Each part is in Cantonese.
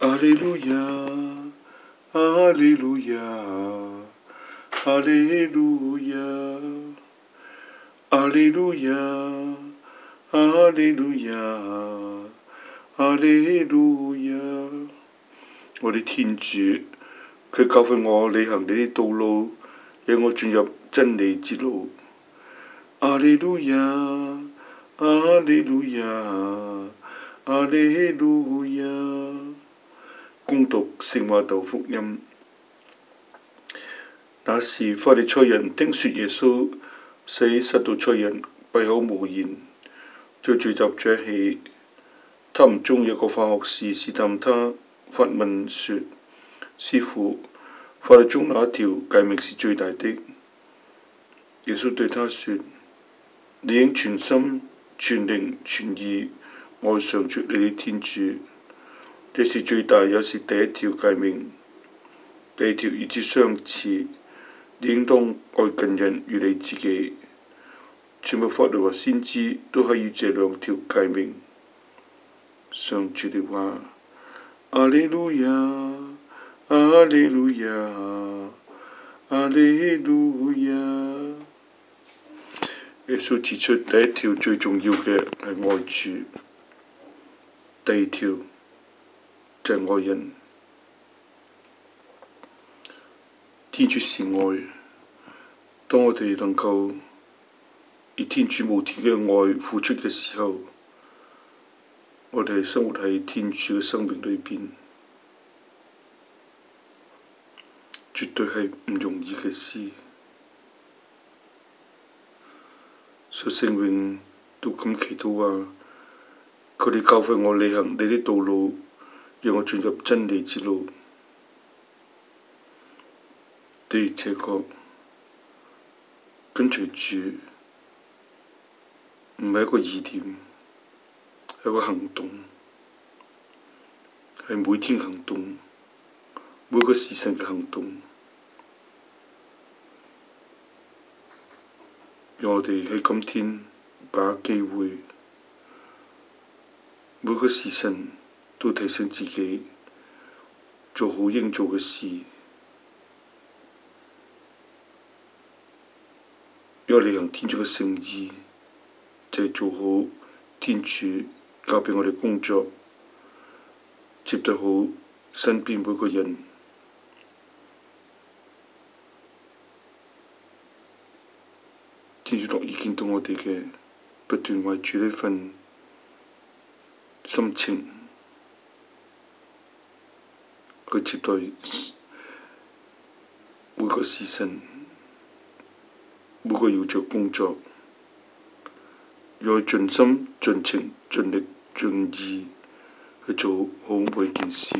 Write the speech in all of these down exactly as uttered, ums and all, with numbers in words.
阿利路亞，阿利路亞，阿利路亞，阿利路亞，阿利路亞，阿利路亞。我哋天主，佢教訓我履行你啲道路，讓我進入真理之路。阿利路亞，阿利路亞，阿利路亞。恭讀聖瑪竇福音。那時法利賽人聽說耶穌使撒杜塞人閉口無言，就聚集在一起。他們中有個化學士試探他，發問說：師傅，法律中哪一條誡命是最大的？耶穌對他說：你應全心、全靈、全意愛上主你的天主，這是最大也是第一條誡命。第二條與之相似，你應當愛近人如你自己。全部法律和先知都係與這兩條誡命。上主的話。阿利路亞，阿利路亞，阿利路亞。耶穌指出第一條最重要嘅係愛主，第二條就係愛人。天主是愛，當我哋能夠以天主無條件嘅愛付出嘅時候，我哋生活喺天主嘅生命裏邊，絕對係唔容易嘅事。所以聖詠都咁祈禱話：佢哋教訓我履行你啲道路，讓我進入真理之路。的而且確，跟隨主唔係一個意念，係一個行動，係每天行動，每個時辰嘅行動。讓我哋喺今天把握機會，每個時辰都提醒自己做好應做嘅事。因為履行天主嘅聖意，就係、是、做好天主交俾我哋工作，接待好身邊每個人。天主樂意見到我哋嘅不斷為住呢份心情去接待每個時辰。每個要做工作，要盡心、盡情、盡力、盡意去做好每件事。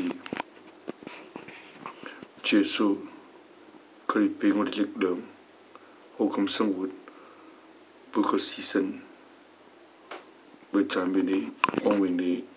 主耶穌，佢畀我哋力量，好咁生活，每個時辰會讚美你、光榮你。